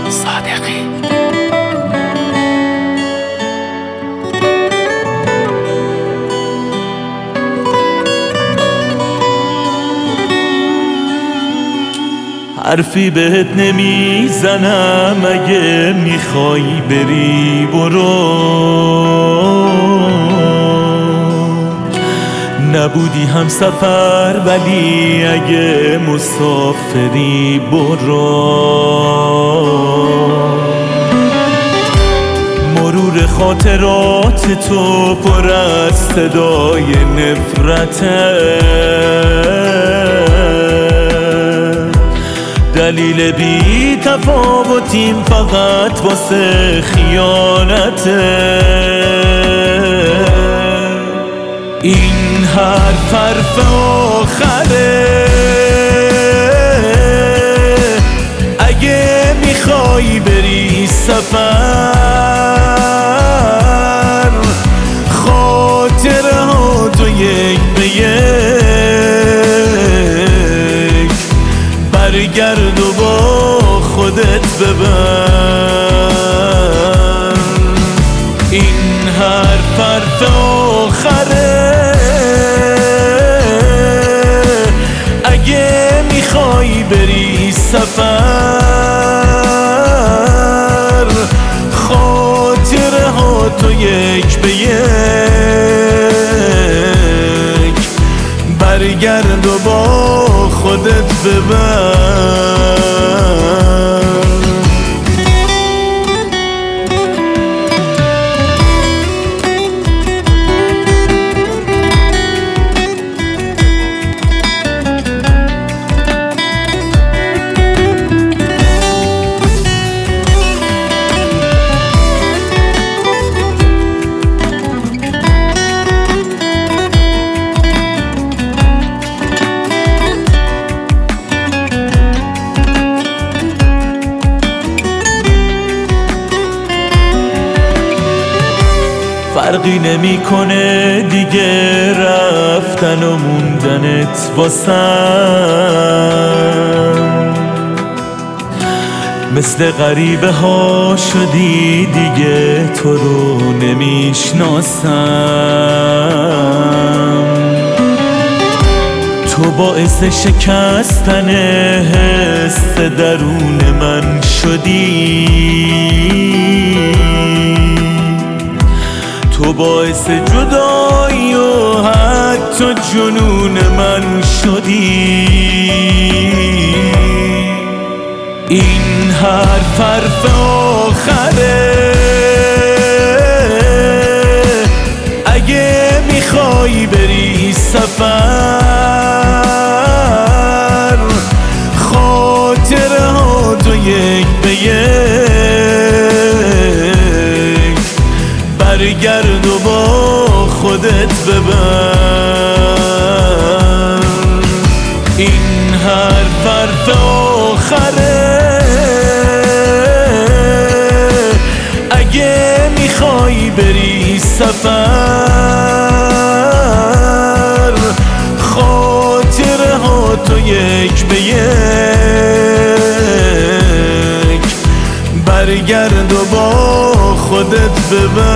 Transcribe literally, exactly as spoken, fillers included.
صادقی. حرفی بهت نمیزنم، اگه میخوای بری برو. نبودی هم سفر ولی اگه مسافری برو. مرور خاطرات تو پر از صدای نفرته، دلیل بی تفاوتیم فقط واسه خیانته. این حرف حرف آخره، اگه میخوای بری سفر، خاطره ها تو یک به یک برگرد و با خودت ببر. این حرف حرف آخره، اگه میخوای بری سفر، خاطره ها تو یک به یک برگرد و با خودت ببر. فرقی نمیکنه دیگه رفتن و موندنت واسم، مثل غریبه ها شدی دیگه تو رو نمیشناسم. تو باعث شکستن حس درون من شدی، تو باعث جدایی و حتی جنون من شدی. این حرف حرف آخره، اگه میخوای بری سفر، خاطره ها تو یک به یک برگرد و با خودت ببر. این حرف حرف آخره، اگه میخوای بری سفر، خاطره ها تو یک به یک برگرد و با خودت ببر.